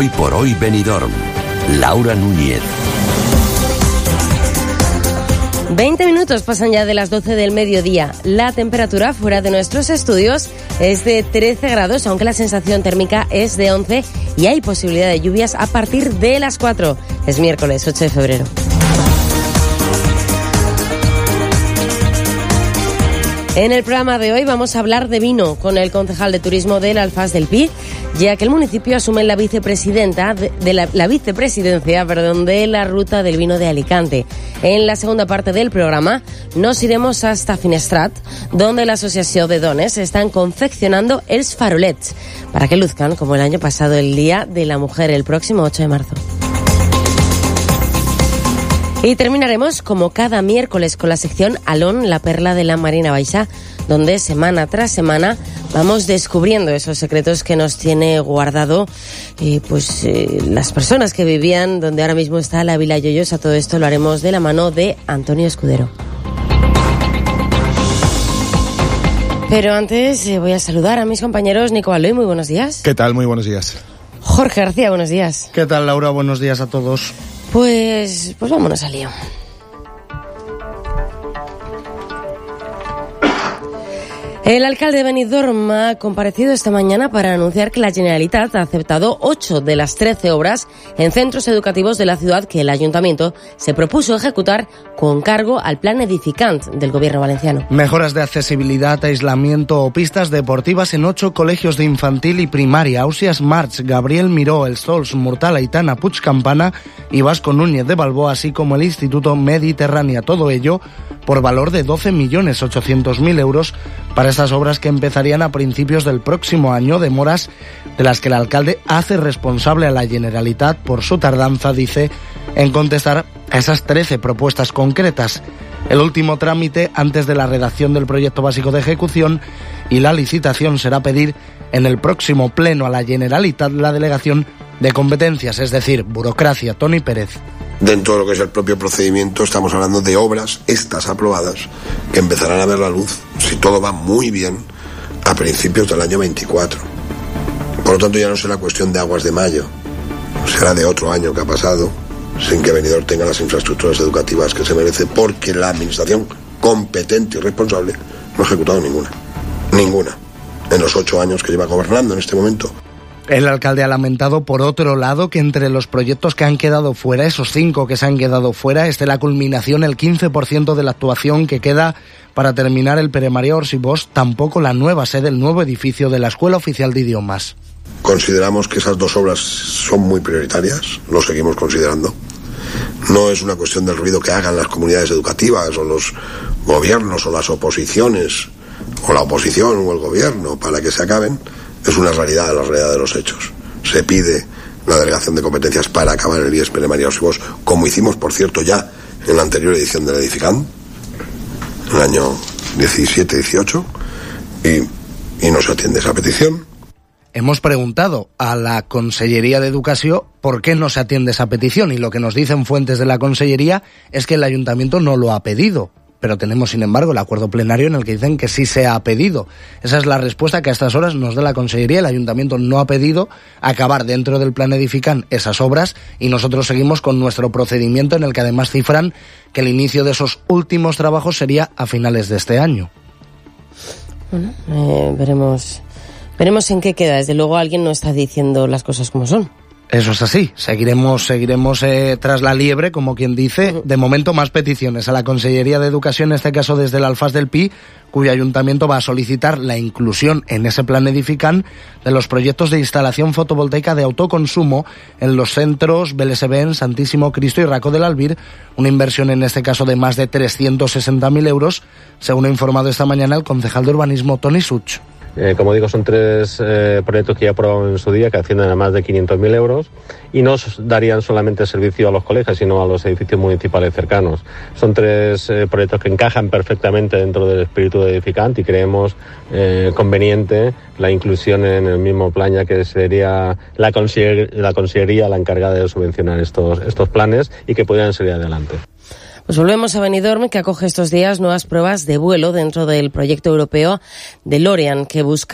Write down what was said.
Hoy por hoy Benidorm. Laura Núñez. 20 minutos pasan ya de las 12 del mediodía. La temperatura fuera de nuestros estudios es de 13 grados, aunque la sensación térmica es de 11 y hay posibilidad de lluvias a partir de las 4. Es miércoles 8 de febrero. En el programa de hoy vamos a hablar de vino con el concejal de turismo del Alfaz del Pi, ya que el municipio asume la vicepresidencia de la ruta del vino de Alicante. En la segunda parte del programa nos iremos hasta Finestrat, donde la Asociación de Dones están confeccionando els farolets para que luzcan como el año pasado el Día de la Mujer, el próximo 8 de marzo. Y terminaremos como cada miércoles con la sección Alón, la perla de la Marina Baixa, donde semana tras semana vamos descubriendo esos secretos que nos tiene guardado las personas que vivían donde ahora mismo está la Vila Lloyosa. Todo esto lo haremos de la mano de Antonio Escudero. Pero antes voy a saludar a mis compañeros. Nico Aloy, muy buenos días. ¿Qué tal? Muy buenos días. Jorge García, buenos días. ¿Qué tal, Laura? Buenos días a todos. Pues vámonos al lío. El alcalde de Benidorm ha comparecido esta mañana para anunciar que la Generalitat ha aceptado 8 de las 13 obras en centros educativos de la ciudad que el ayuntamiento se propuso ejecutar con cargo al plan edificant del gobierno valenciano. Mejoras de accesibilidad, aislamiento o pistas deportivas en 8 colegios de infantil y primaria: Ausias March, Gabriel Miró, El Sols, Murtal, Aitana, Puig Campana y Vasco Núñez de Balboa, así como el Instituto Mediterránea. Todo ello por valor de 12.800.000 euros para estas obras que empezarían a principios del próximo año, demoras de las que el alcalde hace responsable a la Generalitat por su tardanza, dice, en contestar a esas 13 propuestas concretas. El último trámite antes de la redacción del proyecto básico de ejecución y la licitación será pedir en el próximo pleno a la Generalitat la delegación de competencias, es decir, burocracia. Toni Pérez. Dentro de lo que es el propio procedimiento estamos hablando de obras, estas aprobadas, que empezarán a ver la luz, si todo va muy bien, a principios del año 24. Por lo tanto ya no será cuestión de aguas de mayo, será de otro año que ha pasado, sin que Benidorm tenga las infraestructuras educativas que se merece, porque la administración competente y responsable no ha ejecutado ninguna, en los 8 años que lleva gobernando en este momento. El alcalde ha lamentado, por otro lado, que entre los proyectos que han quedado fuera, esos 5 que se han quedado fuera, esté la culminación, el 15% de la actuación que queda para terminar el Pere María Orsibós, tampoco la nueva sede, el nuevo edificio de la Escuela Oficial de Idiomas. Consideramos que esas 2 obras son muy prioritarias, lo seguimos considerando. No es una cuestión del ruido que hagan las comunidades educativas o los gobiernos o las oposiciones, o la oposición o el gobierno para que se acaben. Es una realidad, la realidad de los hechos. Se pide la delegación de competencias para acabar el IES Pere María Orsibós, como hicimos, por cierto, ya en la anterior edición del Edificant, en el año 17-18, y no se atiende esa petición. Hemos preguntado a la Consellería de Educación por qué no se atiende esa petición, y lo que nos dicen fuentes de la Consellería es que el Ayuntamiento no lo ha pedido. Pero tenemos, sin embargo, el acuerdo plenario en el que dicen que sí se ha pedido. Esa es la respuesta que a estas horas nos da la Consellería. El Ayuntamiento no ha pedido acabar dentro del plan edificant esas obras y nosotros seguimos con nuestro procedimiento, en el que además cifran que el inicio de esos últimos trabajos sería a finales de este año. Bueno, veremos en qué queda. Desde luego alguien no está diciendo las cosas como son. Eso es así, seguiremos tras la liebre, como quien dice. De momento, más peticiones a la Consellería de Educación, en este caso desde el Alfaz del Pi, cuyo ayuntamiento va a solicitar la inclusión en ese plan edificant de los proyectos de instalación fotovoltaica de autoconsumo en los centros Belesebén, Santísimo Cristo y Racó del Albir, una inversión en este caso de más de 360.000 euros, según ha informado esta mañana el concejal de urbanismo Toni Such. Como digo, son 3 proyectos que ya aprobamos en su día, que ascienden a más de 500.000 euros y no darían solamente servicio a los colegios, sino a los edificios municipales cercanos. Son 3 proyectos que encajan perfectamente dentro del espíritu de edificante y creemos conveniente la inclusión en el mismo plan, ya que sería la consellería la encargada de subvencionar estos planes y que pudieran salir adelante. Pues volvemos a Benidorm, que acoge estos días nuevas pruebas de vuelo dentro del proyecto europeo DeLorean, que busca